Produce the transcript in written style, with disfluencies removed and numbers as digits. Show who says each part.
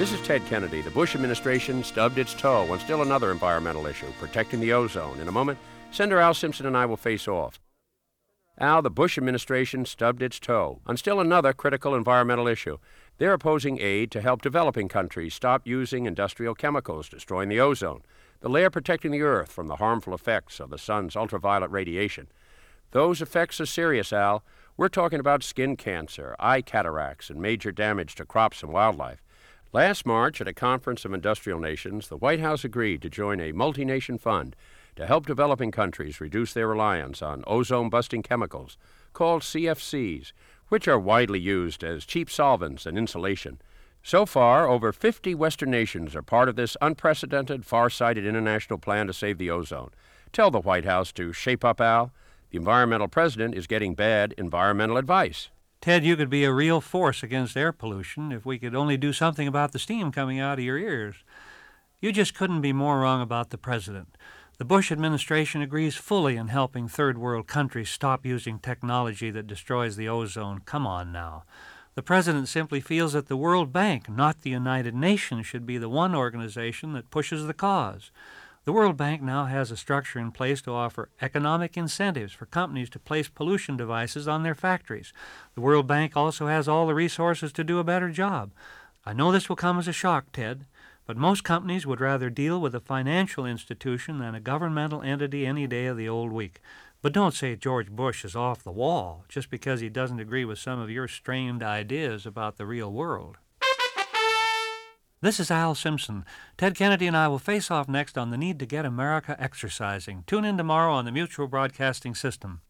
Speaker 1: This is Ted Kennedy. The Bush administration stubbed its toe on still another environmental issue, protecting the ozone. In a moment, Senator Al Simpson and I will face off. Al, the Bush administration stubbed its toe on still another critical environmental issue. They're opposing aid to help developing countries stop using industrial chemicals, destroying the ozone, the layer protecting the Earth from the harmful effects of the sun's ultraviolet radiation. Those effects are serious, Al. We're talking about skin cancer, eye cataracts, and major damage to crops and wildlife. Last March, at a conference of industrial nations, the White House agreed to join a multi-nation fund to help developing countries reduce their reliance on ozone-busting chemicals called CFCs, which are widely used as cheap solvents and insulation. So far, over 50 Western nations are part of this unprecedented, far-sighted international plan to save the ozone. Tell the White House to shape up, Al. The environmental president is getting bad environmental advice.
Speaker 2: Ted, you could be a real force against air pollution if we could only do something about the steam coming out of your ears. You just couldn't be more wrong about the president. The Bush administration agrees fully in helping third world countries stop using technology that destroys the ozone. Come on now. The president simply feels that the World Bank, not the United Nations, should be the one organization that pushes the cause. The World Bank now has a structure in place to offer economic incentives for companies to place pollution devices on their factories. The World Bank also has all the resources to do a better job. I know this will come as a shock, Ted, but most companies would rather deal with a financial institution than a governmental entity any day of the old week. But don't say George Bush is off the wall just because he doesn't agree with some of your strained ideas about the real world. This is Al Simpson. Ted Kennedy and I will face off next on the need to get America exercising. Tune in tomorrow on the Mutual Broadcasting System.